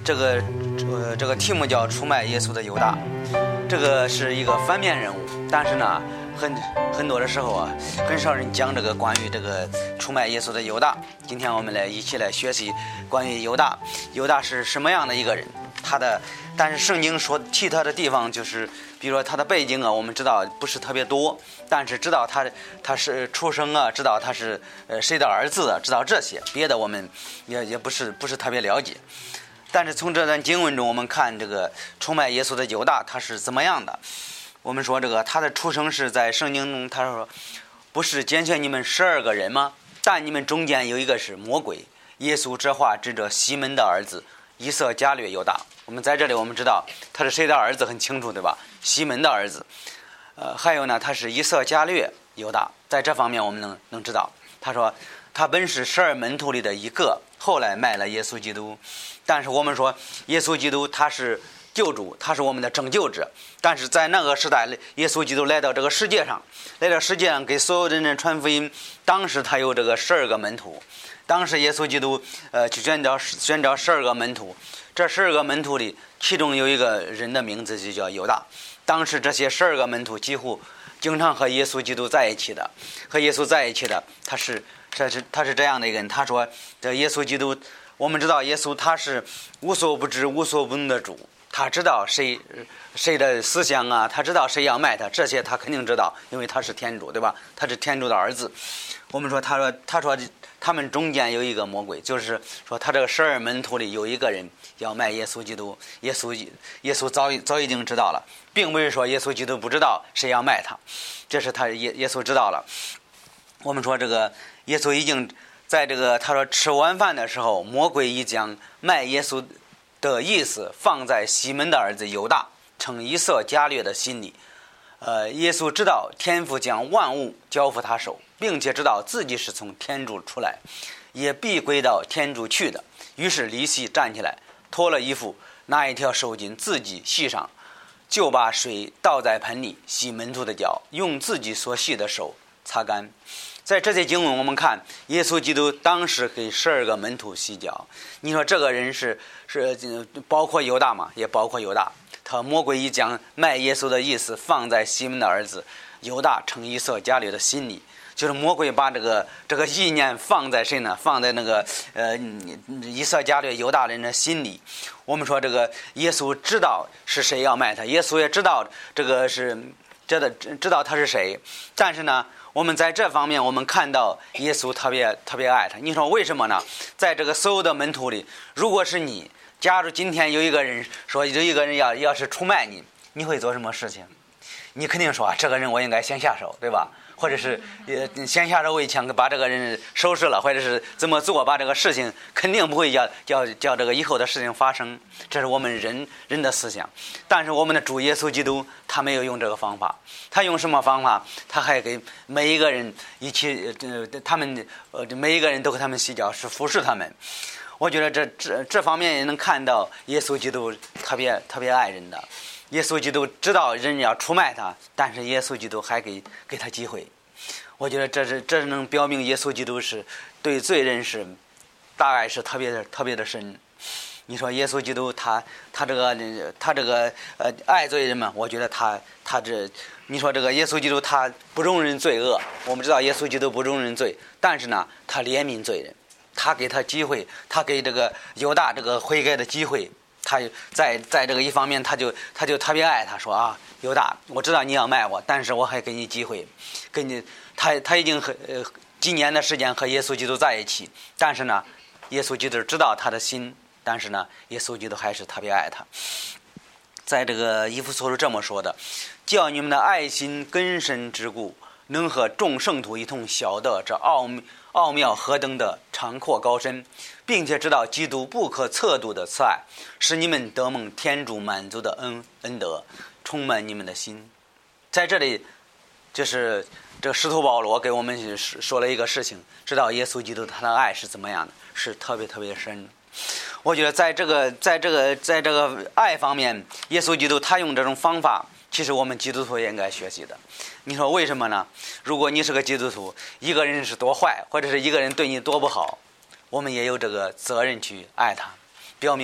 这个题目叫出卖耶稣的犹大，这个是一个反面人物，但是呢，很多的时候啊，很少人讲这个关于这个出卖耶稣的犹大。今天我们一起来学习关于犹大，犹大是什么样的一个人？但是圣经提他的地方就是，比如说他的背景啊，我们知道不是特别多，但是知道他是出生啊，知道他是谁的儿子啊，知道这些，别的我们也不是特别了解。但是从这段经文中，我们看这个出卖耶稣的犹大他是怎么样的。我们说这个他的出生是在圣经中，他说不是拣选你们12个人吗？但你们中间有一个是魔鬼。耶稣这话指着西门的儿子以色加略犹大。我们在这里我们知道他是谁的儿子很清楚，对吧？西门的儿子。还有呢，他是以色加略犹大。在这方面我们能知道，他说他本是12门徒里的一个，后来卖了耶稣基督。但是我们说耶稣基督他是救主，他是我们的拯救者。但是在那个时代，耶稣基督来到这个世界上，给所有的人传福音。当时他有这个12个门徒，当时耶稣基督去宣召12个门徒。这12个门徒里，其中有一个人的名字就叫犹大。当时这些12个门徒几乎经常和耶稣基督在一起的，他是这样的一个人。他说这耶稣基督，我们知道耶稣他是无所不知无所不能的主，他知道谁的思想啊，他知道谁要卖他，这些他肯定知道，因为他是天主，对吧？他是天主的儿子。我们说他说他们中间有一个魔鬼，就是说他这个12门徒里有一个人要卖耶稣基督。耶稣早已经知道了，并不是说耶稣基督不知道谁要卖他，这是耶稣知道了。我们说这个耶稣已经在这个他说吃晚饭的时候，魔鬼已将卖耶稣的意思放在西门的儿子犹大称以色加略的心里。耶稣知道天父将万物交付他手，并且知道自己是从天主出来，也必归到天主去的。于是离席站起来，脱了衣服，拿一条手巾自己系上，就把水倒在盆里，洗门徒的脚，用自己所系的手擦干。在这些经文我们看耶稣基督当时给12个门徒洗脚。你说这个人是包括犹大吗？也包括犹大。他魔鬼一将卖耶稣的意思放在西门的儿子犹大称以色加略的心里，就是魔鬼把这个意念放在谁呢？放在那个以色加略犹大人的心里。我们说这个耶稣知道是谁要卖他，耶稣也知道这个是知道他是谁，但是呢我们在这方面我们看到耶稣特别爱他。你说为什么呢？在这个所有的门徒里，如果是你，假如今天有一个人说有一个人要是出卖你，你会做什么事情？你肯定说这个人我应该先下手，对吧？或者是先下手为强，把这个人收拾了，或者是怎么做，把这个事情肯定不会叫这个以后的事情发生。这是我们人的思想。但是我们的主耶稣基督他没有用这个方法。他用什么方法？他还给每一个人一起他们每一个人都给他们洗脚，是服侍他们。我觉得这方面也能看到耶稣基督特别爱人的。耶稣基督知道人要出卖他，但是耶稣基督还给他机会。我觉得这能表明耶稣基督是对罪人是大概是特别的深。你说耶稣基督他这个爱罪人嘛？我觉得你说这个耶稣基督他不容忍罪恶。我们知道耶稣基督不容忍罪，但是呢他怜悯罪人，他给他机会，他给这个犹大这个悔改的机会。他在这个一方面他就特别爱他，说啊犹大，我知道你要卖我，但是我还给你机会，给你他已经几年的时间和耶稣基督在一起，但是呢耶稣基督知道他的心，但是呢耶稣基督还是特别爱他。在这个以弗所书这么说的，叫你们的爱心根深之固，能和众圣徒一同晓得这奥妙何等的长阔高深，并且知道基督不可测度的慈爱，使你们得蒙天主满足的恩德，充满你们的心。在这里就是这个使徒保罗给我们说了一个事情，知道耶稣基督他的爱是怎么样的，是特别深。我觉得在这个爱方面，耶稣基督他用这种方法，其实我们基督徒也应该学习的。你说为什么呢？如果你是个基督徒，一个人是多坏，或者是一个人对你多不好，我们也有这个责任去爱他，表明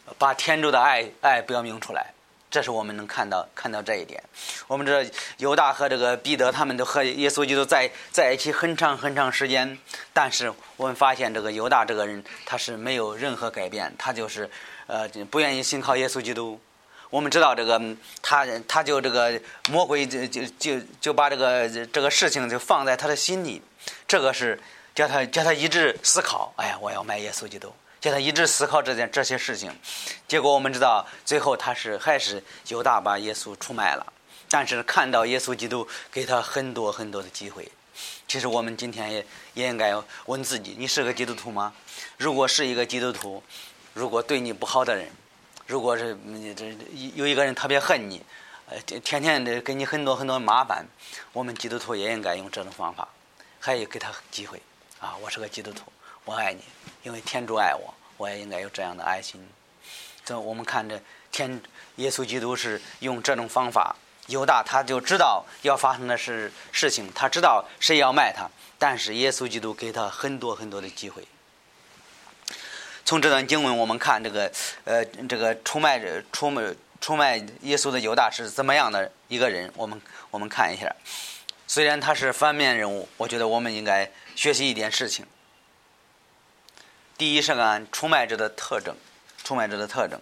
把天主的爱表明出来。这是我们能看到这一点。我们这犹大和这个彼得他们都和耶稣基督在一起很长时间，但是我们发现这个犹大这个人他是没有任何改变，他就是不愿意信靠耶稣基督。我们知道这个他就这个魔鬼就把这个事情就放在他的心里，这个是叫他一直思考，哎呀，我要卖耶稣基督，叫他一直思考这些事情。结果我们知道最后还是犹大把耶稣出卖了，但是看到耶稣基督给他很多的机会。其实我们今天也应该问自己，你是个基督徒吗？如果是一个基督徒，如果对你不好的人，如果是有一个人特别恨你，天天的给你很多麻烦，我们基督徒也应该用这种方法，还有给他机会啊！我是个基督徒，我爱你，因为天主爱我，我也应该有这样的爱心。这我们看着耶稣基督是用这种方法，犹大他就知道要发生的事情，他知道谁要卖他，但是耶稣基督给他很多的机会。从这段经文我们看这个出卖耶稣的犹大是怎么样的一个人，我们看一下。虽然他是反面人物，我觉得我们应该学习一点事情。第一是看出卖者的特征。出卖者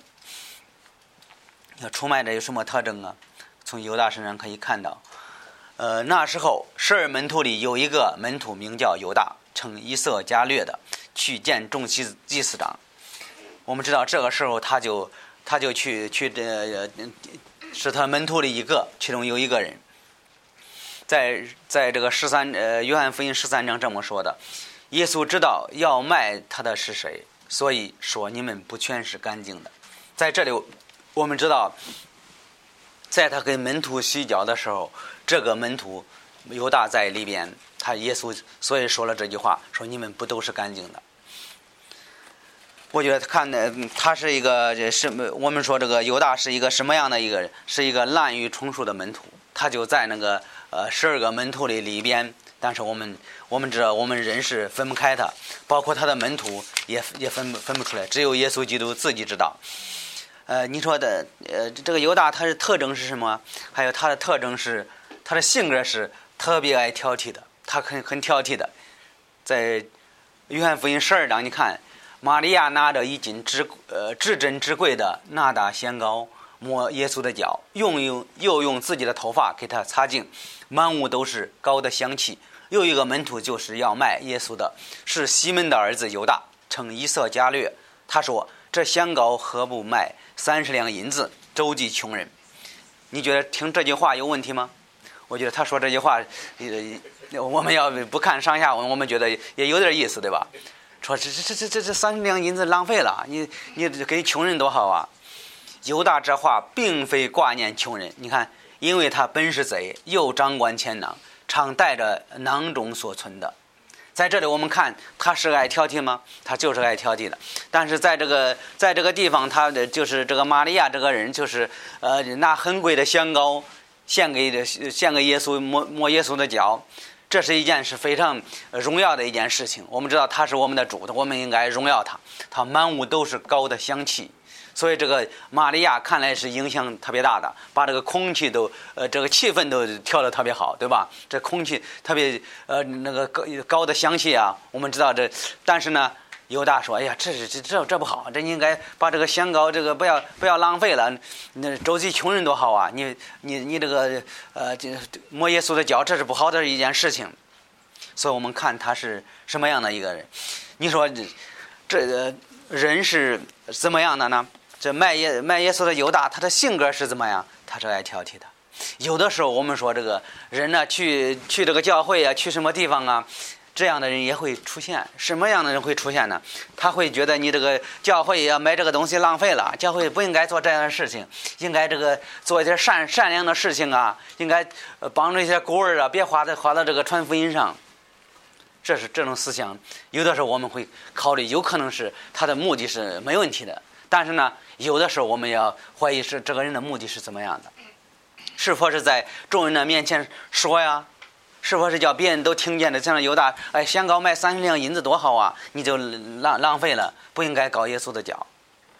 有什么特征啊？从犹大身上可以看到，那时候12门徒里有一个门徒名叫犹大，称以色加略的，去见众祭司长。我们知道这个时候他就去是他门徒里其中有一个人，在这个约翰福音13章这么说的：耶稣知道要卖他的是谁，所以说你们不全是干净的。在这里我们知道，在他跟门徒洗脚的时候，这个门徒犹大在里边，耶稣所以说了这句话，说你们不都是干净的。我觉得他是一个我们说这个犹大是一个什么样的一个人？是一个滥竽充数的门徒。他就在那个12个门徒里边，但是我们知道我们人是分不开他，包括他的门徒也分不出来，只有耶稣基督自己知道。你说的这个犹大他的特征是什么？还有他的特征是他的性格是特别爱挑剔的，他很挑剔的。在约翰福音12章，你看玛利亚拿着一斤至珍至贵的纳达香膏，抹耶稣的脚，又用自己的头发给他擦净，满屋都是膏的香气。又一个门徒就是要卖耶稣的，是西门的儿子犹大，称以色加略。他说：这香膏何不卖30两银子，周济穷人？你觉得听这句话有问题吗？我觉得他说这句话，我们要不看上下文，我们觉得也有点意思，对吧？说这30两银子浪费了，你给穷人多好啊！犹大这话并非挂念穷人，你看，因为他本是贼，又掌管钱囊，常带着囊中所存的。在这里我们看他是爱挑剔吗？他就是爱挑剔的。但是在这个地方，他的就是这个玛利亚这个人，就是拿很贵的香膏献给耶稣，抹耶稣的脚。这是一件是非常荣耀的一件事情。我们知道他是我们的主，我们应该荣耀他。他满屋都是膏的香气，所以这个玛利亚看来是影响特别大的，把这个空气都这个气氛都调得特别好，对吧？这空气特别那个膏的香气啊，我们知道这，但是呢，犹大说：“哎呀，这不好，这应该把这个香膏这个不要浪费了，那周济穷人多好啊！你这个抹耶稣的脚，这是不好的一件事情。”所以我们看他是什么样的一个人。你说这个人是怎么样的呢？这卖耶稣的犹大，他的性格是怎么样？他是爱挑剔的。有的时候我们说这个人呢，去这个教会啊，去什么地方啊，这样的人也会出现。什么样的人会出现呢？他会觉得你这个教会要买这个东西浪费了，教会不应该做这样的事情，应该这个做一些善良的事情啊，应该帮助一些孤儿啊，别花到这个传福音上。这种思想，有的时候我们会考虑，有可能是他的目的是没问题的，但是呢，有的时候我们要怀疑是这个人的目的是怎么样的，是否是在众人的面前说呀？是否是叫别人都听见的？像犹大，哎，香膏卖30两银子多好啊，你就浪费了，不应该搞耶稣的脚。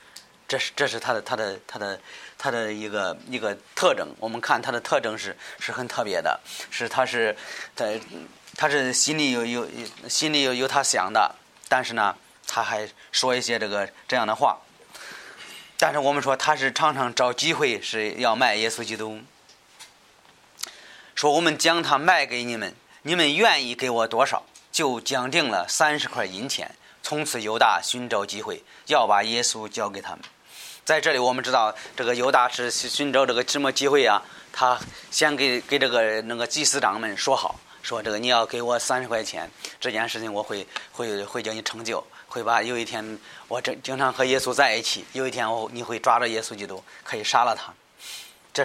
这是他的一个特征。我们看他的特征是很特别的，他是心里有他想的，但是呢，他还说一些这样的话。但是我们说他是常常找机会是要卖耶稣基督，说我们将他卖给你们，你们愿意给我多少，就讲定了30块银钱。从此犹大寻找机会要把耶稣交给他们。在这里我们知道这个犹大是寻找什么机会啊？他先给这个祭司长们说好，说你要给我30块钱，这件事情我会叫你成就，会把有一天我经常和耶稣在一起，有一天你会抓着耶稣基督可以杀了他。这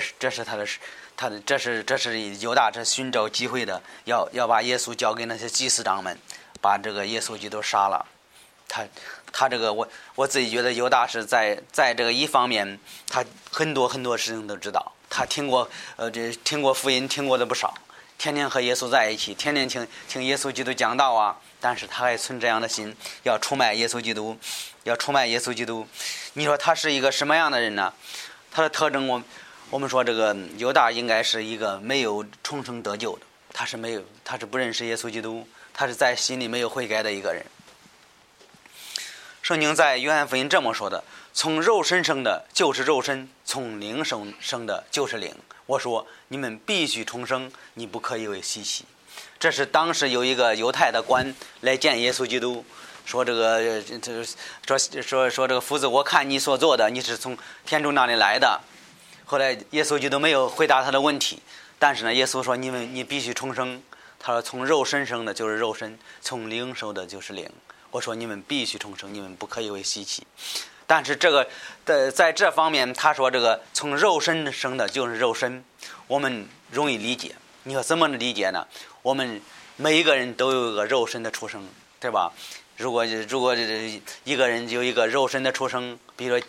是犹大这寻找机会的，要把耶稣交给那些祭司长们，把这个耶稣基督杀了。他这个我自己觉得犹大是在这个一方面，他很多事情都知道，他听过福音听过的不少，天天和耶稣在一起，天天听耶稣基督讲道啊，但是他还存这样的心，要出卖耶稣基督。你说他是一个什么样的人呢？他的特征我们说这个犹大应该是一个没有重生得救的，他是不认识耶稣基督，他是在心里没有悔改的一个人。圣经在约翰福音这么说的：从肉身生的就是肉身，从灵生的就是灵。我说你们必须重生，你不可以为稀奇。这是当时有一个犹太的官来见耶稣基督，说这个夫子，我看你所做的，你是从天主那里来的。后来耶稣基督没有回答他的问题，但是呢，耶稣说你必须重生。他说从肉身生的就是肉身，从灵生的就是灵。我说你们必须重生，你们不可以为稀奇。但是在这方面，他说这个从肉身生的就是肉身，我们容易理解。你说怎么理解呢？我们每一个人都有一个肉身的出生，对吧？如果一个人有一个肉身的出生，比如说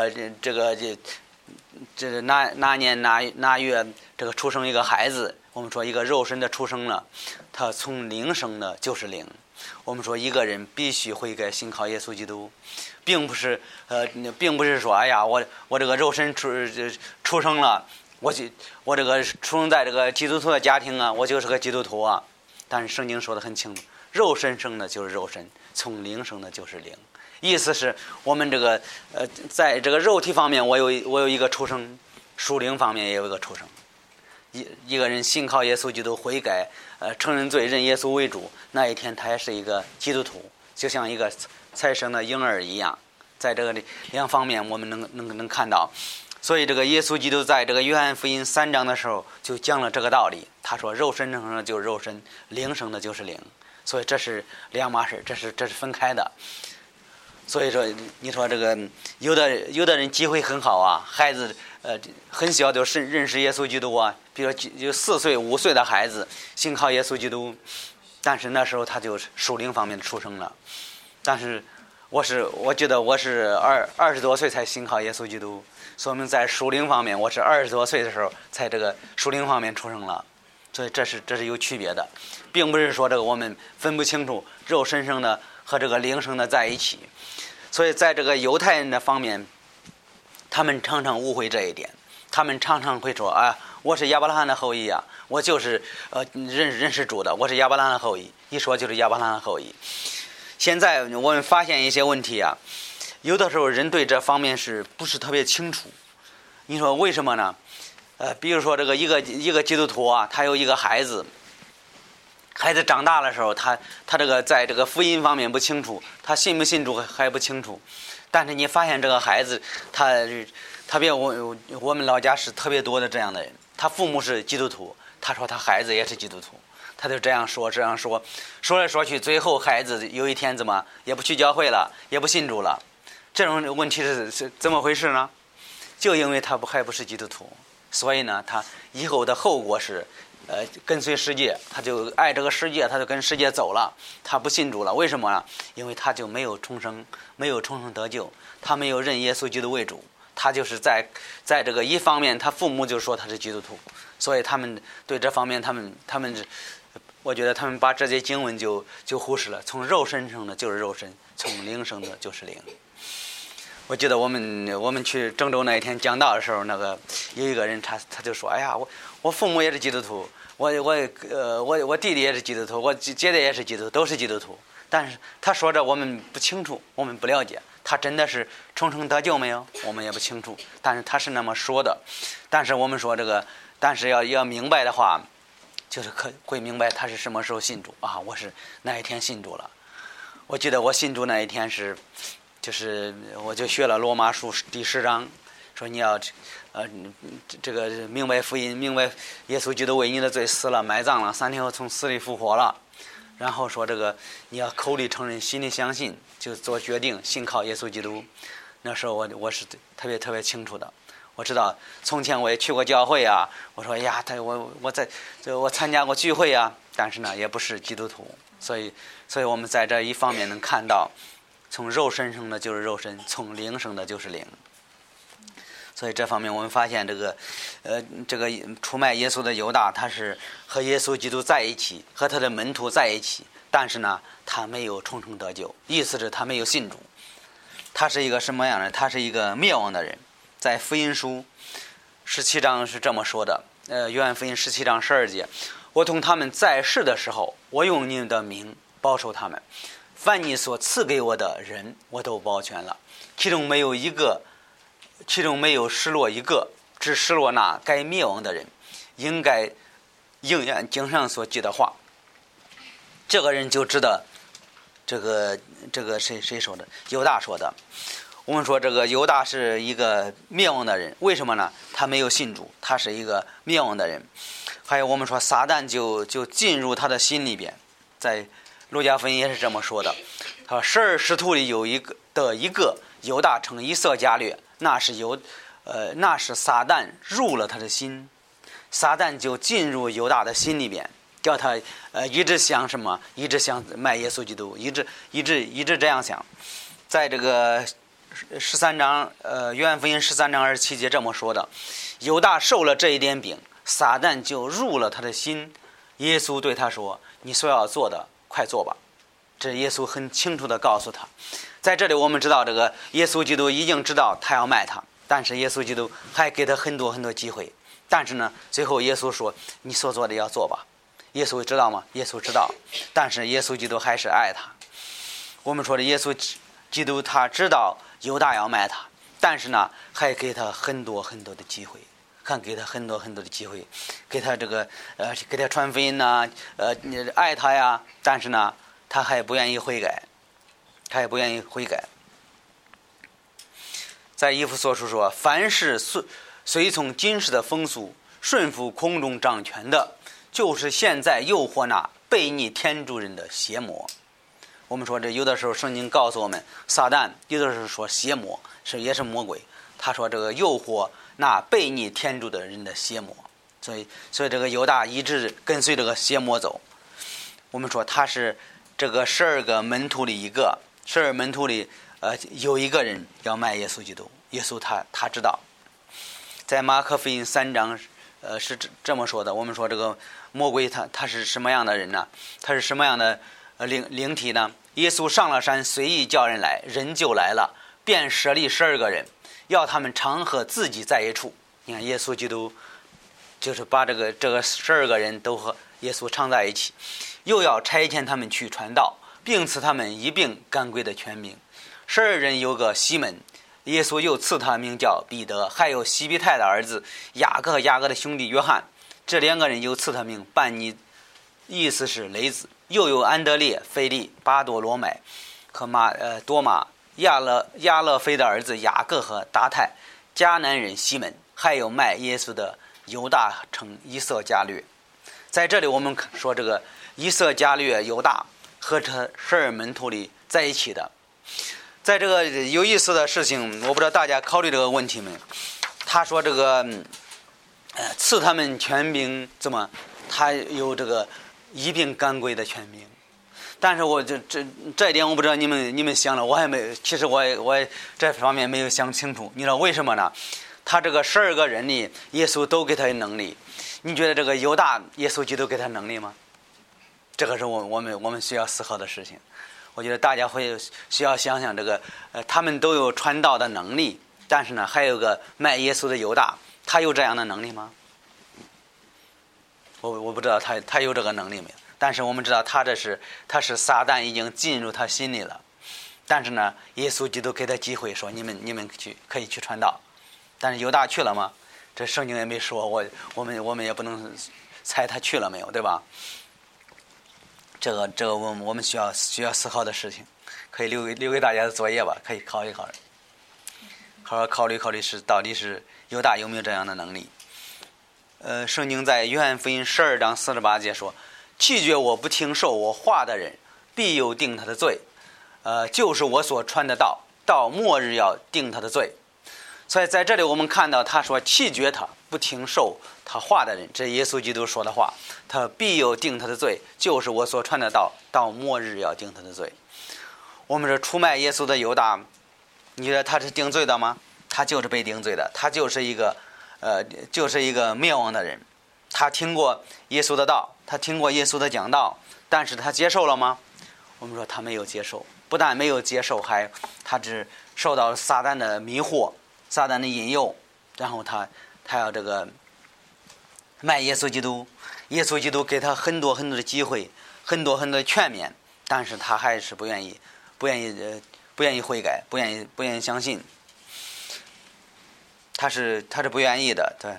这哪年哪月这个出生一个孩子，我们说一个肉身的出生了，他从灵生的就是灵。我们说一个人必须悔改信靠耶稣基督，并不是说哎呀我这个肉身出生了，我这个出生在这个基督徒的家庭啊，我就是个基督徒啊。但是圣经说得很清楚，肉身生的就是肉身，从灵生的就是灵。意思是我们在这个肉体方面我有一个出生，属灵方面也有一个出生。一个人信靠耶稣基督悔改，承认罪，认耶稣为主，那一天他也是一个基督徒，就像一个才生的婴儿一样。在这个两方面我们能看到。所以这个耶稣基督在这个约翰福音3章的时候就讲了这个道理，他说肉身生的就是肉身，灵生的就是灵。所以这是两码事，这是分开的。所以说你说这个有的人机会很好啊，孩子很小就认识耶稣基督啊，比如有4岁5岁的孩子信靠耶稣基督，但是那时候他就属灵方面出生了。但是我觉得我是20多岁才信靠耶稣基督，说明在属灵方面我是20多岁的时候才这个属灵方面出生了。所以这是有区别的，并不是说这个我们分不清楚肉身生的和这个灵生的在一起。所以在这个犹太人的方面，他们常常误会这一点，他们常常会说我是亚伯拉罕的后裔啊，我就是认识主的，我是亚伯拉罕的后裔，一说就是亚伯拉罕的后裔。现在我们发现一些问题啊，有的时候人对这方面是不是特别清楚？你说为什么呢？比如说这个一个基督徒啊，他有一个孩子长大的时候，他这个在这个福音方面不清楚，他信不信主还不清楚。但是你发现这个孩子，他特别我们老家是特别多的这样的人，他父母是基督徒，他说他孩子也是基督徒，他就这样说来说去，最后孩子有一天怎么也不去教会了，也不信主了。这种问题是怎么回事呢？就因为他还不是基督徒，所以呢，他以后的后果是跟随世界，他就爱这个世界，他就跟世界走了，他不信主了。为什么呢？因为他就没有重生得救，他没有认耶稣基督为主，他就是在这个一方面，他父母就说他是基督徒，所以他们对这方面他们我觉得他们把这些经文就忽视了。从肉身生的就是肉身，从灵生的就是灵。 我记得我们去郑州那一天讲道的时候，那个有一个人他就说：“哎呀，我父母也是基督徒，我弟弟也是基督徒，我姐姐也是基督徒，都是基督徒。但是他说着我们不清楚，我们不了解，他真的是重生得救没有？我们也不清楚。但是他是那么说的。但是我们说这个，但是要明白的话，就是会明白他是什么时候信主啊？我是那一天信主了。我记得我信主那一天是。”就是我就学了罗马书第10章，说你要这个明白福音，明白耶稣基督为你的罪死了埋葬了，3天后从死里复活了，然后说这个你要口里承认心里相信，就做决定信靠耶稣基督。那时候我是特别清楚的，我知道从前我也去过教会啊，我说呀我参加过聚会啊，但是呢也不是基督徒，所以我们在这一方面能看到。从肉身生的就是肉身，从灵生的就是灵。所以这方面我们发现这个出卖耶稣的犹大，他是和耶稣基督在一起，和他的门徒在一起，但是呢他没有重生得救，意思是他没有信主。他是一个什么样的人？他是一个灭亡的人。在福音书17章是这么说的，约翰福音17章12节，我同他们在世的时候，我用你的名保守他们，凡你所赐给我的人，我都保全了，其中没有失落一个，只失落那该灭亡的人，应该应验经上所记的话。这个人就知道这个谁说的？犹大说的。我们说这个犹大是一个灭亡的人，为什么呢？他没有信主，他是一个灭亡的人。还有我们说撒旦就进入他的心里边，在路加福音也是这么说的，他说12使徒里有一个犹大称以色加略，那是撒旦入了他的心，撒旦就进入犹大的心里边，叫他一直想什么，一直想卖耶稣基督，一直这样想。在这个13章约翰福音13章27节这么说的，犹大受了这一点饼，撒旦就入了他的心，耶稣对他说，你所要做的快做吧。这耶稣很清楚地告诉他。在这里我们知道这个耶稣基督已经知道他要卖他，但是耶稣基督还给他很多机会。但是呢最后耶稣说，你所做的要做吧。耶稣知道吗？耶稣知道，但是耶稣基督还是爱他。我们说的耶稣基督他知道犹大要卖他，但是呢还给他很多的机会，看给他很多的机会，给他这个给他传福音呐，爱他呀，但是呢他还不愿意悔改，在以弗所书说，凡是随从今世的风俗，顺服空中掌权的，就是现在诱惑那悖逆天主人的邪魔。我们说这有的时候圣经告诉我们，撒旦有的时候说邪魔也是魔鬼，他说这个诱惑那悖逆天主的人的邪魔，所以这个犹大一直跟随这个邪魔走。我们说他是这个12个门徒里12门徒里有一个人要卖耶稣基督，耶稣他知道。在马可福音3章是这么说的，我们说这个魔鬼他是什么样的人呢？他是什么样的灵体呢？耶稣上了山，随意叫人来，人就来了，便设立12个人，要他们常和自己在一处。你看耶稣基督就是把这个12个人都和耶稣常在一起，又要差遣他们去传道，并赐他们一并赶鬼的权柄。12人有个西门，耶稣又赐他名叫彼得，还有西庇太的儿子雅各和雅各的兄弟约翰，这2个人又赐他名班尼，意思是雷子。又有安德烈、腓利、巴多罗买和多马、亚勒腓的儿子雅各和达太、迦南人西门，还有卖耶稣的犹大称以色加略。在这里我们说这个以色加略犹大和这12门徒里在一起的。在这个有意思的事情，我不知道大家考虑这个问题没有。他说这个赐他们权柄，怎么他有这个一并赶鬼的权柄？但是我这一点我不知道你们想了，我还没，其实我也这方面没有想清楚。你知道为什么呢？他这个12个人里，耶稣都给他能力。你觉得这个犹大耶稣基督给他能力吗？这个是我们需要思考的事情。 我觉得大家需要想想这个，他们都有传道的能力，但是呢，还有个卖耶稣的犹大，他有这样的能力吗？我不知道他有这个能力没有，但是我们知道他是撒旦已经进入他心里了，但是呢，耶稣基督给他机会说你们可以去传道，但是犹大去了吗？这圣经也没说，我们也不能猜他去了没有，对吧？这个我们需要思考的事情，可以留给大家的作业吧，可以考虑到底是犹大有没有这样的能力。圣经在约翰福音12章48节说，弃绝我不听受我话的人，必有定他的罪，就是我所传的道，到末日要定他的罪。所以在这里我们看到他说弃绝他不听受他话的人，这是耶稣基督说的话，他必有定他的罪，就是我所传的道，到末日要定他的罪。我们说出卖耶稣的犹大，你觉得他是定罪的吗？他就是被定罪的，他就是一个灭亡的人。他听过耶稣的道，他听过耶稣的讲道，但是他接受了吗？我们说他没有接受，不但没有接受，他只受到撒旦的迷惑，撒旦的引诱，然后他要这个卖耶稣基督。耶稣基督给他很多的机会，很多的劝勉，但是他还是不愿意悔改，不愿意相信。他是不愿意的，对。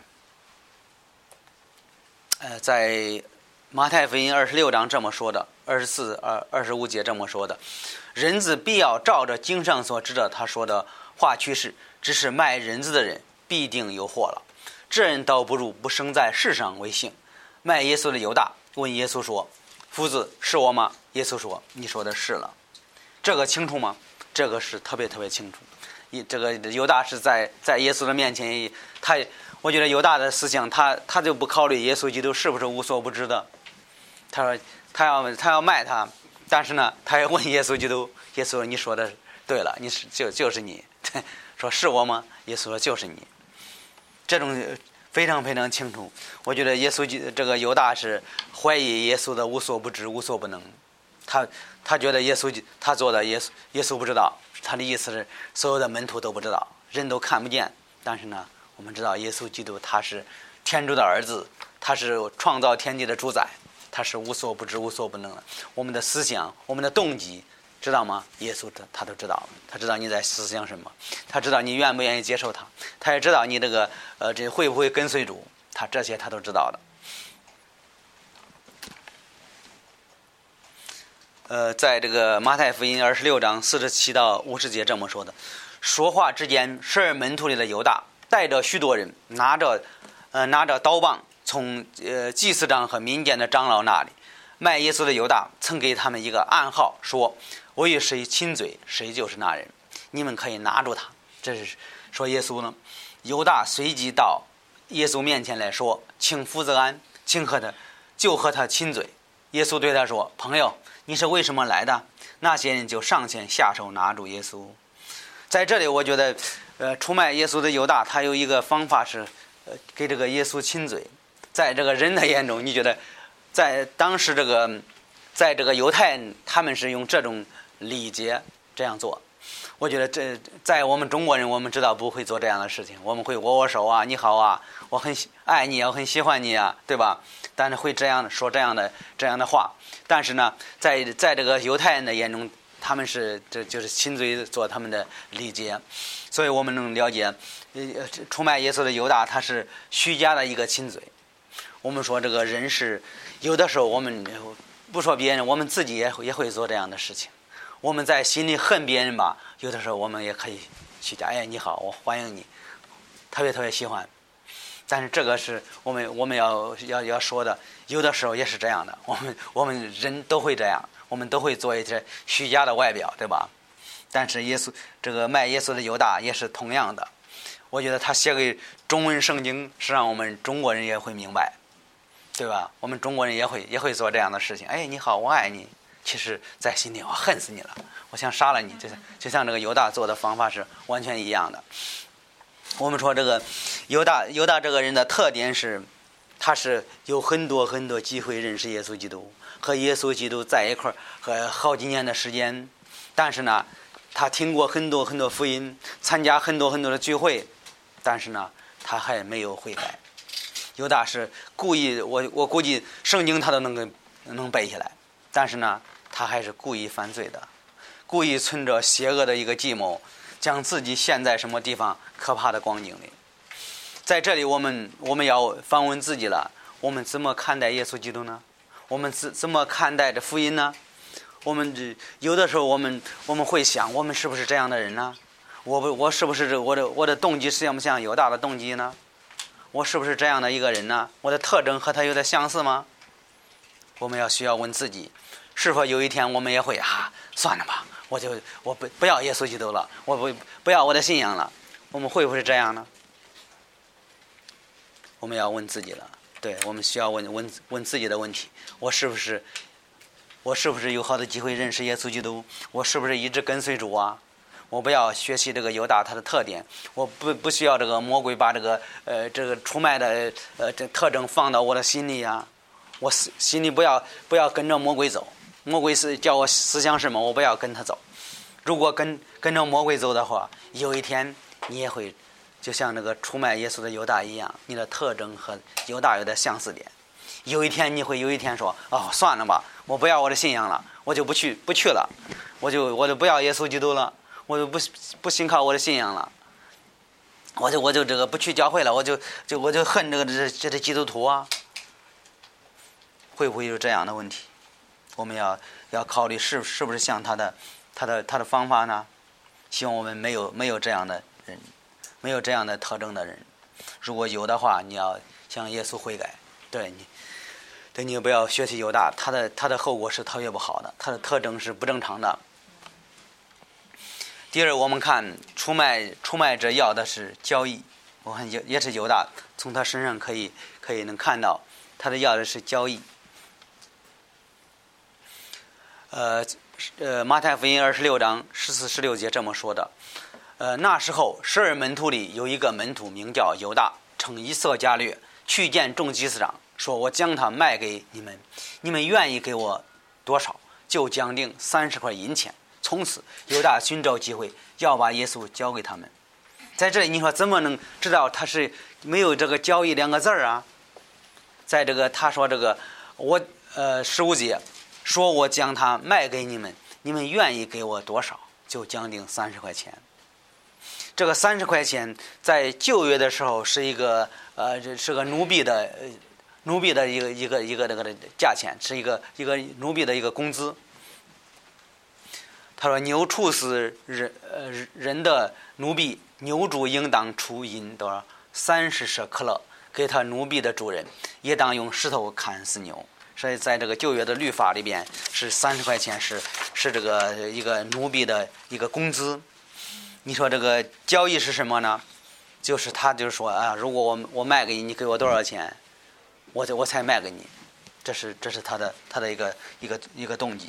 在马太福音26章这么说的，24、25节这么说的，人子必要照着经上所指着他说的话去世，只是卖人子的人必定有祸了。这人倒不如不生在世上为幸。卖耶稣的犹大问耶稣说，夫子是我吗？耶稣说，你说的是了。这个清楚吗？这个是特别清楚。这个犹大是在耶稣的面前，我觉得犹大的思想，他就不考虑耶稣基督是不是无所不知的。他说他要卖他，但是呢，他也问耶稣基督，耶稣说你说的对了，就是你。说是我吗？耶稣说就是你。这种非常清楚。我觉得这个犹大是怀疑耶稣的无所不知、无所不能。他觉得他做的耶稣不知道。他的意思是所有的门徒都不知道，人都看不见。但是呢，我们知道耶稣基督他是天主的儿子，他是创造天地的主宰，他是无所不知、无所不能的。我们的思想、我们的动机，知道吗？耶稣他都知道，他知道你在思想什么，他知道你愿不愿意接受他，他也知道你这会不会跟随主，这些他都知道的。在这个马太福音26章47到50节这么说的，说话之间，12门徒里的犹大带着许多人，拿着刀棒，从祭司长和民间的长老那里卖耶稣的犹大曾给他们一个暗号，说我与谁亲嘴，谁就是那人，你们可以拿住他。这是说耶稣呢。犹大随即到耶稣面前来说，请夫子安，请和他亲嘴。耶稣对他说，朋友，你是为什么来的？那些人就上前下手拿住耶稣。在这里我觉得出卖耶稣的犹大，他有一个方法是给这个耶稣亲嘴。在这个人的眼中，你觉得在当时在这个犹太人，他们是用这种礼节这样做。我觉得在我们中国人，我们知道不会做这样的事情，我们会握手啊，你好啊，我很爱你啊，我很喜欢你啊，对吧？但是会说这样的话。但是呢，在这个犹太人的眼中，他们就是亲嘴做他们的礼节。所以我们能了解出卖耶稣的犹大，他是虚假的一个亲嘴。我们说这个人是有的时候，我们不说别人，我们自己也会做这样的事情。我们在心里恨别人吧，有的时候我们也可以去讲，哎，你好，我欢迎你，特别喜欢。但是这个是我们要说的，有的时候也是这样的。我们人都会这样，我们都会做一些虚假的外表，对吧？但是这个卖耶稣的犹大也是同样的。我觉得他写给中文圣经，是让我们中国人也会明白，对吧？我们中国人也会做这样的事情。哎，你好，我爱你。其实在心里我恨死你了，我想杀了你，就像这个犹大做的方法是完全一样的。我们说这个犹大这个人的特点是他是有很多很多机会认识耶稣基督，和耶稣基督在一块儿和好几年的时间，但是呢，他听过很多很多福音，参加很多很多的聚会，但是呢，他还没有悔改。犹大是故意，我估计圣经他都能背下来，但是呢，他还是故意犯罪的，故意存着邪恶的一个计谋，将自己陷在什么地方可怕的光景里。在这里我们要反问自己了，我们怎么看待耶稣基督呢？我们怎么看待这福音呢？我们有的时候我们会想，我们是不是这样的人呢？我是不是我的动机像不像犹大的动机呢？我是不是这样的一个人呢？我的特征和他有点相似吗？我们需要问自己，是否有一天我们也会算了吧，我不要耶稣基督了，我不要我的信仰了，我们会不会这样呢？我们要问自己了，对，我们需要问自己的问题：我是不是有好的机会认识耶稣基督？我是不是一直跟随主啊？我不要学习这个犹大他的特点，我不需要这个魔鬼把这个出卖的这特征放到我的心里呀。我心里不要跟着魔鬼走，魔鬼是叫我思想什么，我不要跟他走。如果跟着魔鬼走的话，有一天你也会就像那个出卖耶稣的犹大一样，你的特征和犹大有点相似点。有一天你会有一天说，算了吧，我不要我的信仰了，我就不去了，我就不要耶稣基督了，我就不信靠我的信仰了，我就这个不去教会了，我就恨这基督徒啊。会不会有这样的问题？我们要考虑是不是像他的方法呢？希望我们没有这样的人，没有这样的特征的人。如果有的话，你要向耶稣悔改。对你不要学习犹大，他的后果是特别不好的，他的特征是不正常的。第二，我们看出卖者要的是交易，我看也是犹大，从他身上可以能看到他的要的是交易。马太福音26章14、16节这么说的。那时候12门徒里有一个门徒名叫犹大，称以色加略，去见众祭司长，说我将他卖给你们，你们愿意给我多少，就将定30块银钱。从此犹大寻找机会要把耶稣交给他们。在这里你说怎么能知道他是没有这个交易2个字啊？在这个他说这个15节说我将他卖给你们，你们愿意给我多少，就将定30块钱。这个30块钱在旧约的时候是一个是个奴婢的一个这个的价钱，是一个奴婢的一个工资。他说牛处死人的奴婢，牛主应当出银多少30舍克勒给他奴婢的主人，也当用石头砍死牛。所以在这个旧约的律法里边，是30块钱是这个一个奴婢的一个工资。你说这个交易是什么呢？就是他就是说如果我卖给你，你给我多少钱，我才卖给你。这是他的一个动机。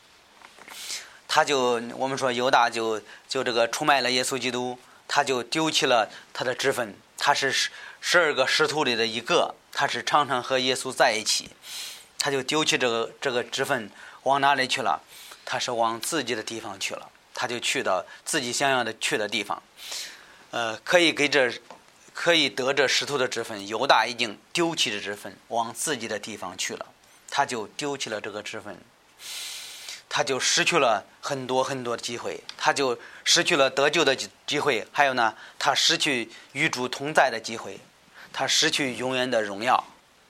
我们说犹大就这个出卖了耶稣基督，他就丢弃了他的职分。他是12个使徒里的一个，他是常常和耶稣在一起，他就丢弃这个职分，往哪里去了？他是往自己的地方去了，他就去到自己想要的去的地方。可以得这使徒的职分，犹大已经丢弃这职分，往自己的地方去了，他就丢弃了这个职分，他就失去了很多很多的机会，他就失去了得救的机会，还有呢，他失去与主同在的机会，他失去永远的荣耀。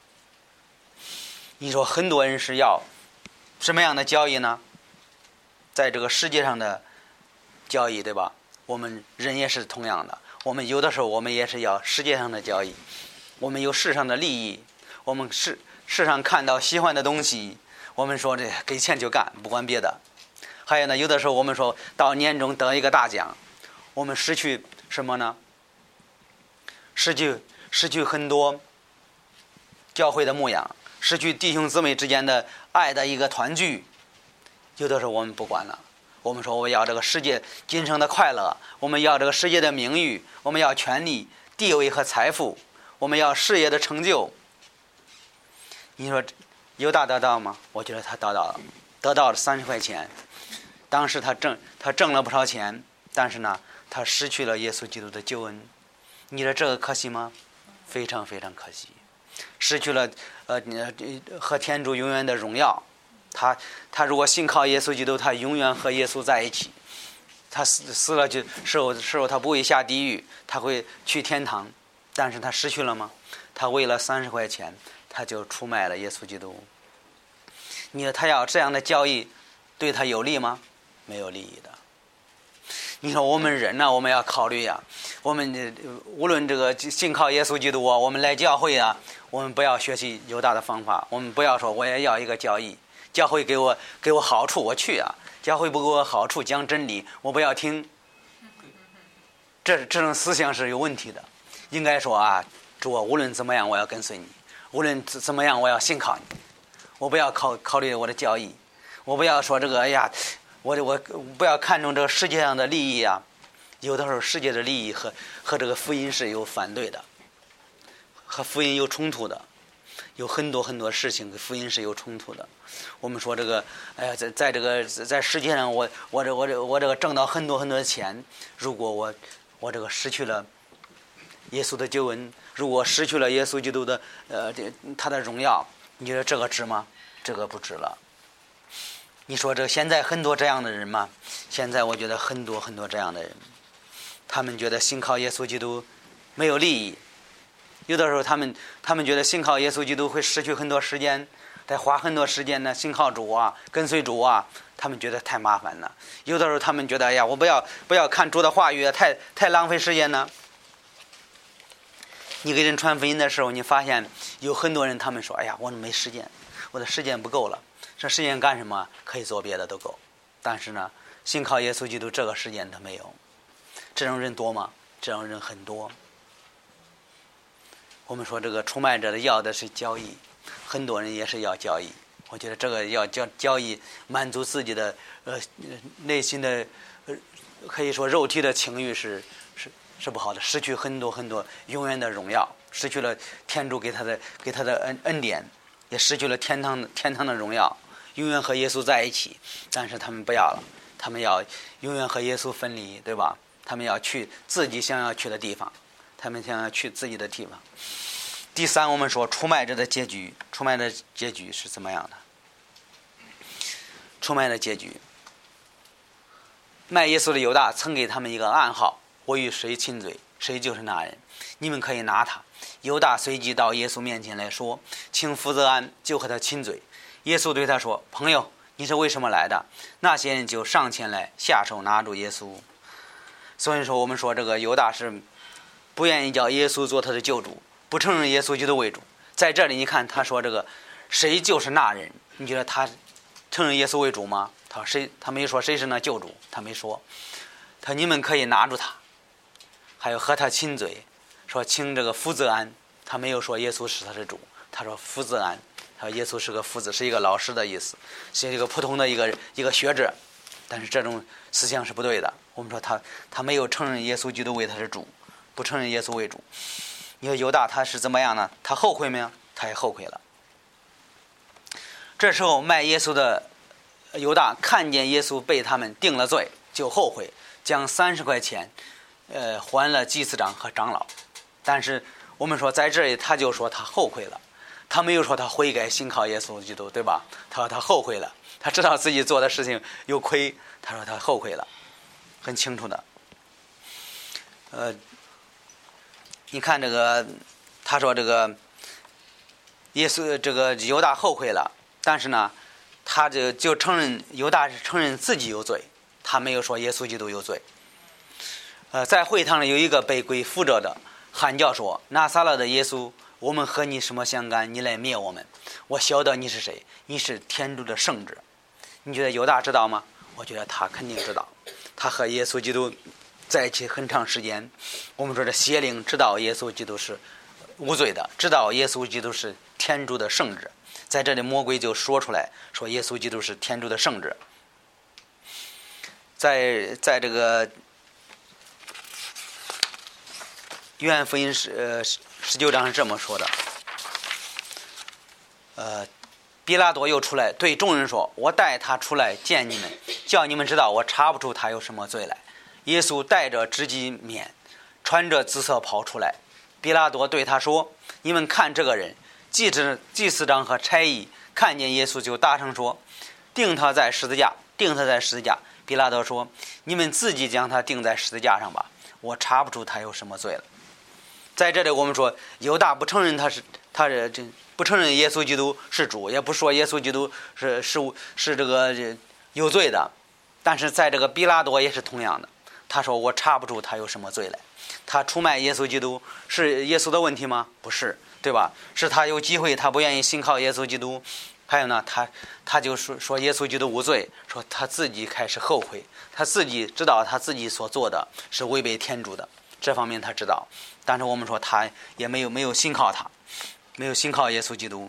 你说很多人是要什么样的交易呢？在这个世界上的交易，对吧？我们人也是同样的，我们有的时候我们也是要世界上的交易，我们有世上的利益，我们世上看到喜欢的东西，我们说这给钱就干，不管别的。还有呢，有的时候我们说到年终得一个大奖，我们失去什么呢？失去很多教会的牧养，失去弟兄姊妹之间的爱的一个团聚。有的时候我们不管了，我们说我要这个世界今生的快乐，我们要这个世界的名誉，我们要权力、地位和财富，我们要事业的成就。 你说犹大得到吗？我觉得他得到了，得到了30块钱。当时他挣了不少钱，但是呢，他失去了耶稣基督的救恩。你说这个可惜吗？非常非常可惜，失去了和天主永远的荣耀。他如果信靠耶稣基督，他永远和耶稣在一起。他死了就时候他不会下地狱，他会去天堂。但是他失去了吗？他为了30块钱，他就出卖了耶稣基督。你说他要这样的交易，对他有利吗？没有利益的。你说我们人呢，我们要考虑呀，我们无论这个信靠耶稣基督啊，我们来教会啊，我们不要学习犹大的方法，我们不要说我也要一个交易，教会给我好处我去啊，教会不给我好处讲真理我不要听，这种思想是有问题的。应该说啊，主啊，无论怎么样我要跟随你，无论怎么样我要信靠你，我不要考虑我的交易，我不要说这个哎呀，我不要看重这个世界上的利益啊。有的时候世界的利益和这个福音是有反对的，和福音有冲突的，有很多很多事情跟福音是有冲突的。我们说这个哎呀，在世界上我这个挣到很多很多的钱，如果我这个失去了耶稣的救恩，如果失去了耶稣基督的他的荣耀，你觉得这个值吗？这个不值了。你说这现在很多这样的人吗？现在我觉得很多很多这样的人，他们觉得信靠耶稣基督没有利益，有的时候他们觉得信靠耶稣基督会失去很多时间，得花很多时间呢，信靠主啊，跟随主啊，他们觉得太麻烦了。有的时候他们觉得哎呀，我不要看主的话语，太浪费时间了。你给人传福音的时候，你发现有很多人他们说哎呀，我没时间，我的时间不够了。这时间干什么？可以做别的都够，但是呢，信靠耶稣基督这个时间他没有。这种人多吗？这种人很多。我们说这个出卖者的要的是交易，很多人也是要交易。我觉得这个要交易满足自己的内心的可以说肉体的情欲是不好的，失去很多很多永远的荣耀，失去了天主给他的恩典，也失去了天堂的荣耀，永远和耶稣在一起。但是他们不要了，他们要永远和耶稣分离，对吧？他们要去自己想要去的地方，他们想要去自己的地方。第三，我们说出卖者的结局，出卖的结局是怎么样的？出卖的结局，卖耶稣的犹大曾给他们一个暗号：我与谁亲嘴，谁就是那人，你们可以拿他。犹大随即到耶稣面前来说，请负责安，就和他亲嘴。耶稣对他说，朋友，你是为什么来的？那些人就上前来，下手拿住耶稣。所以说我们说这个犹大是不愿意叫耶稣做他的救主，不承认耶稣基督为主。在这里你看他说这个谁就是那人，你觉得他承认耶稣为主吗？他没说谁是那救主，他没说。他你们可以拿住他，还有和他亲嘴，说请这个负责安。他没有说耶稣是他的主，他说负责安。他说耶稣是个父子，是一个老师的意思，是一个普通的一个学者。但是这种思想是不对的。我们说他没有承认耶稣基督为他的主，不承认耶稣为主。你说犹大他是怎么样呢？他后悔没有？他也后悔了。这时候卖耶稣的犹大看见耶稣被他们定了罪，就后悔，将30块钱还了祭司长和长老。但是我们说在这里他就说他后悔了，他没有说他悔改信靠耶稣基督，对吧？他说他后悔了，他知道自己做的事情有亏，他说他后悔了，很清楚的。你看这个，他说这个耶稣这个犹大后悔了，但是呢，他就承认犹大是承认自己有罪，他没有说耶稣基督有罪。在会堂里有一个被鬼附着的喊叫说：“拿撒勒的耶稣，我们和你什么相干？你来灭我们！我晓得你是谁，你是天主的圣者。”你觉得犹大知道吗？我觉得他肯定知道，他和耶稣基督在一起很长时间。我们说这邪灵知道耶稣基督是无罪的，知道耶稣基督是天主的圣者。在这里魔鬼就说出来，说耶稣基督是天主的圣者。在这个约翰福音19章是这么说的： 比拉多又出来对众人说：“我带他出来见你们，叫你们知道我查不出他有什么罪来。”耶稣带着织机冕，穿着紫色袍出来。比拉多对他说：“你们看这个人。”祭司长和差役看见耶稣，就大声说：“钉他在十字架，钉他在十字架。”比拉多说：“你们自己将他钉在十字架上吧，我查不出他有什么罪了。”在这里我们说，犹大不承认不承认耶稣基督是主，也不说耶稣基督是这个有罪的。但是在这个比拉多也是同样的，他说我查不出他有什么罪来。他出卖耶稣基督是耶稣的问题吗？不是，对吧？是他有机会，他不愿意信靠耶稣基督。还有呢，他就说耶稣基督无罪，说他自己开始后悔，他自己知道他自己所做的是违背天主的，这方面他知道。但是我们说他也没有信靠他，没有信靠耶稣基督。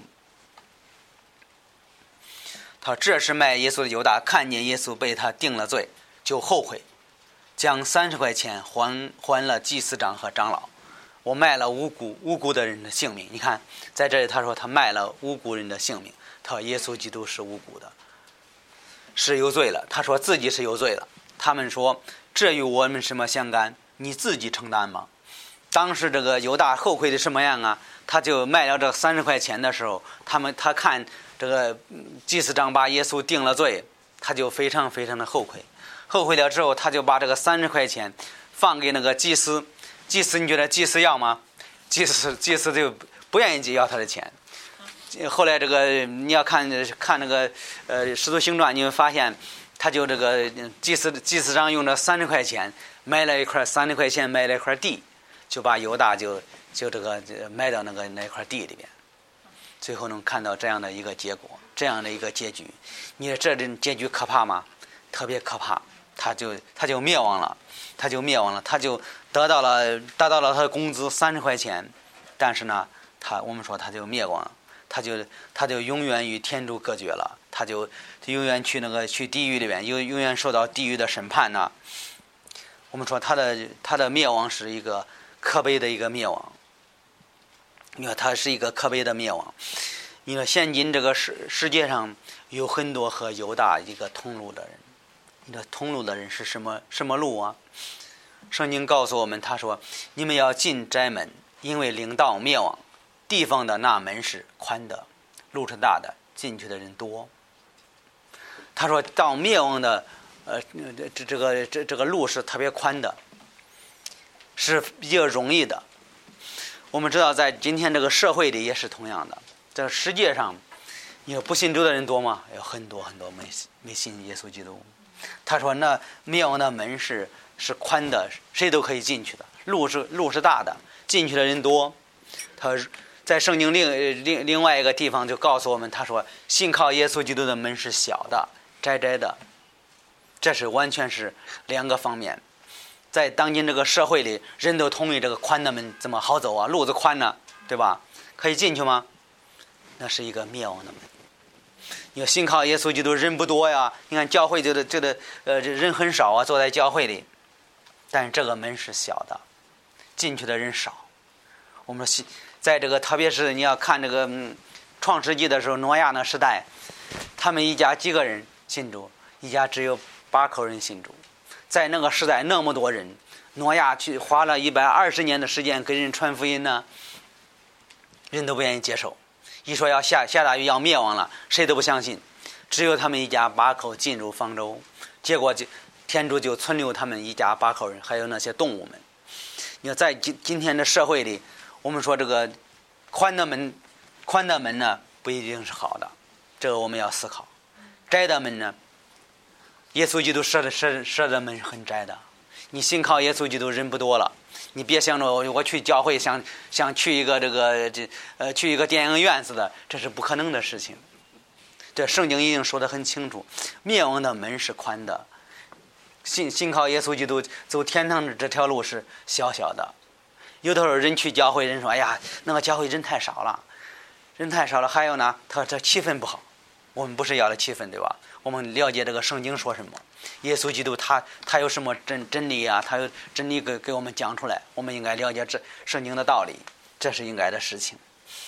他这是卖耶稣的犹大看见耶稣被他定了罪，就后悔，将30块钱还了祭司长和长老。我卖了无辜的人的性命。你看在这里他说他卖了无辜人的性命，他说耶稣基督是无辜的，是有罪了。他说自己是有罪了。他们说这与我们什么相干？你自己承担吗？当时这个犹大后悔的什么样啊？他就卖了这30块钱的时候，他看这个祭司长把耶稣定了罪，他就非常非常的后悔。后悔了之后，他就把这个30块钱放给那个祭司。祭司，你觉得祭司要吗？祭司就不愿意要他的钱。后来这个你要看那个使徒行传，你会发现他就这个祭司长用这30块钱买了一块30块钱买了一块地，就把犹大就这个埋到那块地里边。最后能看到这样的一个结果，这样的一个结局。你说这种结局可怕吗？特别可怕。他就灭亡了，他就得到了他的工资30块钱，但是呢，我们说他就灭亡了，他就永远与天主隔绝了，他就永远去地狱里边，永远受到地狱的审判呢。我们说他的灭亡是一个可悲的一个灭亡。你说他是一个可悲的灭亡。你说现今这个世界上有很多和犹大一个同路的人。你的同路的人是什么路啊？圣经告诉我们，他说：“你们要进斋门，因为领到灭亡地方的那门是宽的，路是大的，进去的人多。”他说到灭亡的这个路是特别宽的，是比较容易的。我们知道，在今天这个社会里也是同样的。这个世界上，你说不信主的人多吗？有很多很多没信耶稣基督。他说那灭亡的门是宽的，谁都可以进去的，路是大的，进去的人多。他在圣经另外一个地方就告诉我们，他说信靠耶稣基督的门是小的，窄的。这是完全是两个方面。在当今这个社会里，人都同意这个宽的门怎么好走啊？路子宽呢，对吧？可以进去吗？那是一个灭亡的门。你要信靠耶稣基督人不多呀，你看教会人很少啊，坐在教会里，但是这个门是小的，进去的人少。我们在这个特别是你要看这个创世纪的时候，挪亚那时代，他们一家几个人信主，一家只有8口人信主。在那个时代那么多人，挪亚去花了120年的时间给人传福音呢，人都不愿意接受。一说要下大雨要灭亡了，谁都不相信。只有他们一家8口进入方舟，结果天主就存留他们一家8口人，还有那些动物们。你看在今天的社会里，我们说这个宽的门呢不一定是好的，这个我们要思考。窄的门呢，耶稣基督设的门是很窄的。你信靠耶稣基督人不多了，你别想着我去教会想去一个去一个电影院似的，这是不可能的事情。这圣经已经说得很清楚，灭亡的门是宽的，信靠耶稣基督走天堂的这条路是小小的。有的时候人去教会，人说哎呀那个教会人太少了。还有呢，他说这气氛不好。我们不是要的气氛，对吧？我们了解这个圣经说什么，耶稣基督他有什么真理啊？他有真理给我们讲出来，我们应该了解这圣经的道理，这是应该的事情。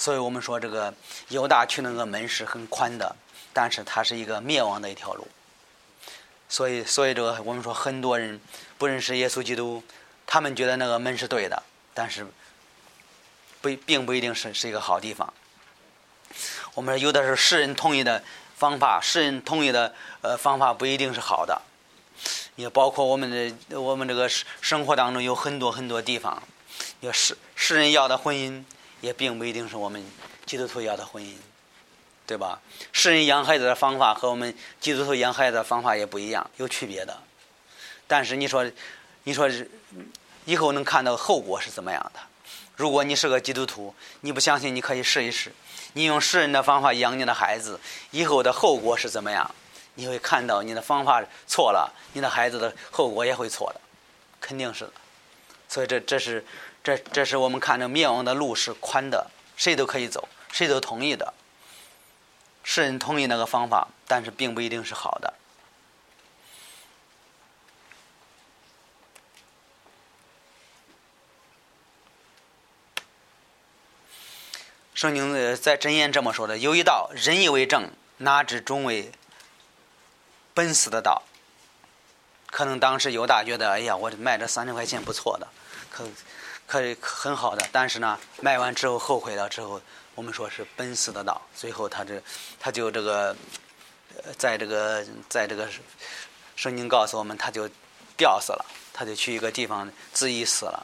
所以我们说这个犹大去那个门是很宽的，但是它是一个灭亡的一条路。所以这个我们说很多人不认识耶稣基督，他们觉得那个门是对的，但是并不一定是一个好地方。我们有的是世人同意的方法，世人同意的方法不一定是好的。也包括我们这个生活当中有很多地方，有世人要的婚姻，也并不一定是我们基督徒要的婚姻，对吧？世人养孩子的方法和我们基督徒养孩子的方法也不一样，有区别的。但是你说以后能看到后果是怎么样的？如果你是个基督徒，你不相信，你可以试一试，你用世人的方法养你的孩子，以后的后果是怎么样？你会看到你的方法错了，你的孩子的后果也会错的，肯定是的。所以这是我们看着灭亡的路是宽的，谁都可以走，谁都同意的。世人同意那个方法，但是并不一定是好的。圣经在箴言这么说的：有一道，人以为正，哪知终为本死的道。可能当时犹大觉得，哎呀，我卖这3000块钱不错的，可以很好的，但是呢，卖完之后后悔了之后，我们说是本死的道。最后他就这个，在这个圣经告诉我们，他就吊死了，他就去一个地方自缢死了。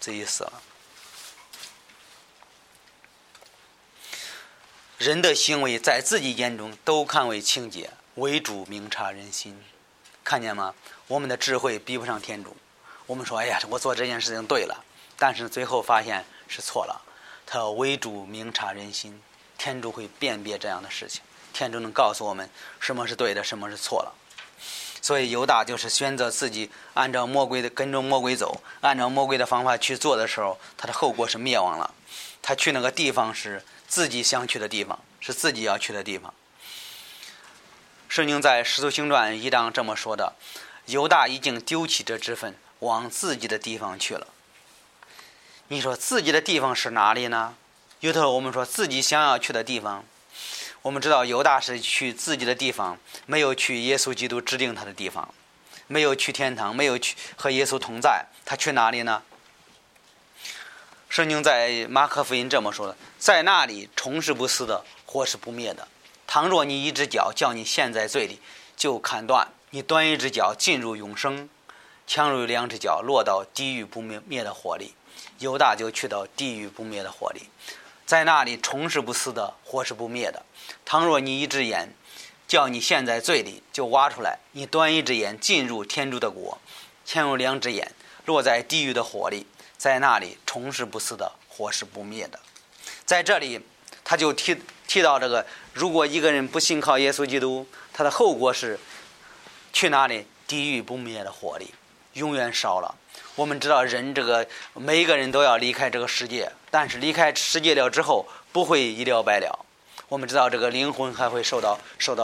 人的行为在自己眼中都看为清洁，为主明察人心。看见吗？我们的智慧比不上天主。我们说，哎呀，我做这件事情对了，但是最后发现是错了。他要为主明察人心，天主会辨别这样的事情，天主能告诉我们什么是对的，什么是错了。所以犹大就是选择自己按照跟着魔鬼走，按照魔鬼的方法去做的时候，他的后果是灭亡了。他去那个地方是自己想去的地方，是自己要去的地方。圣经在使徒行传1章这么说的：犹大已经丢弃这职分，往自己的地方去了。你说自己的地方是哪里呢？有的时候我们说自己想要去的地方，我们知道犹大是去自己的地方，没有去耶稣基督指定他的地方，没有去天堂，没有去和耶稣同在。他去哪里呢？圣经在马可福音这么说的：在那里虫是不死的，火是不灭的。倘若你一只脚叫你陷在罪里，就砍断；你断一只脚进入永生，强如2只脚落到地狱不灭的火里。犹大就去到地狱不灭的火里，在那里虫是不死的，火是不灭的。倘若你一只眼叫你陷在罪里，就挖出来；你断一只眼进入天主的国，强如2只眼落在地狱的火里。在那里虫是不死的，火是不灭的。在这里他就提到这个，如果一个人不信靠耶稣基督，他的后果是去哪里？地狱不灭的火里，永远烧了。我们知道人这个每一个人都要离开这个世界，但是离开世界了之后不会一了百了。我们知道这个灵魂还会受到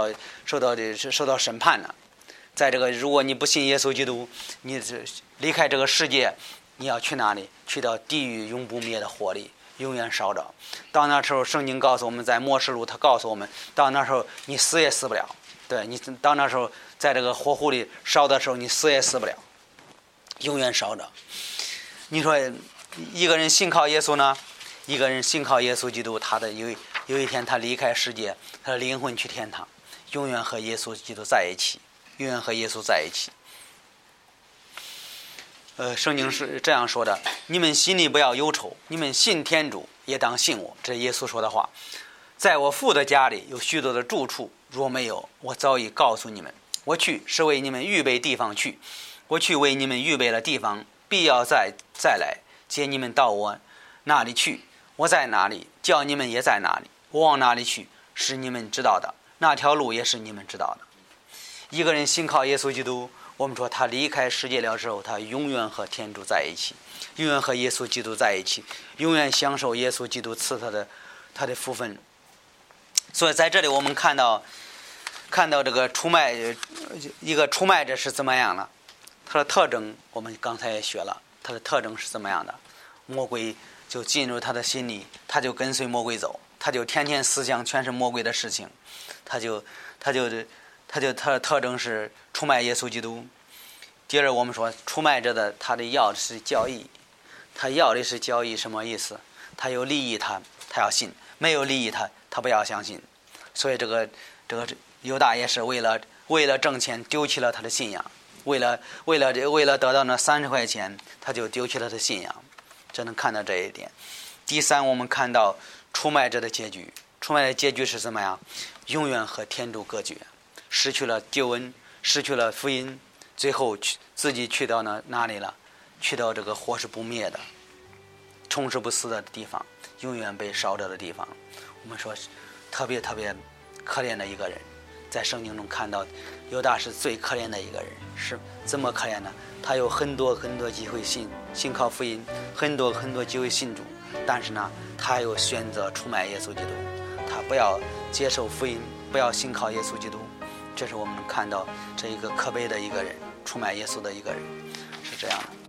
审判呢。在这个如果你不信耶稣基督，你离开这个世界，你要去哪里？去到地狱永不灭的火里，永远烧着。到那时候圣经告诉我们，在末世录他告诉我们，到那时候你死也死不了。对，你到那时候在这个火湖里烧的时候，你死也死不了，永远烧着。你说一个人信靠耶稣呢？一个人信靠耶稣基督，他的有一天他离开世界，他的灵魂去天堂，永远和耶稣基督在一起，永远和耶稣在一起。圣经是这样说的：你们心里不要忧愁，你们信天主也当信我。这是耶稣说的话。在我父的家里有许多的住处，若没有，我早已告诉你们。我去是为你们预备地方去，我去为你们预备了地方，必要再来接你们到我那里去。我在哪里，叫你们也在哪里。我往哪里去，是你们知道的，那条路也是你们知道的。一个人信靠耶稣基督，我们说他离开世界了之后，他永远和天主在一起，永远和耶稣基督在一起，永远享受耶稣基督赐他的福分。所以在这里我们看到这个一个出卖者是怎么样的，他的特征我们刚才也学了，他的特征是怎么样的。魔鬼就进入他的心里，他就跟随魔鬼走，他就天天思想全是魔鬼的事情，他的特征是出卖耶稣基督。第二，我们说出卖者的他的要的是交易，他要的是交易，什么意思？他有利益他要信，没有利益他不要相信。所以这个犹大也是为了挣钱丢弃了他的信仰，为了得到那30块钱，他就丢弃了他的信仰。只能看到这一点。第三，我们看到出卖者的结局，出卖的结局是什么呀？永远和天主隔绝，失去了救恩，失去了福音，最后自己去到哪里了？去到这个火是不灭的、虫是不死的地方，永远被烧着的地方。我们说特别可怜的一个人，在圣经中看到犹大是最可怜的一个人。是怎么可怜呢？他有很多机会信靠福音，很多机会信主，但是呢，他又选择出卖耶稣基督，他不要接受福音，不要信靠耶稣基督。这是我们看到这一个可悲的一个人，出卖耶稣的一个人，是这样的。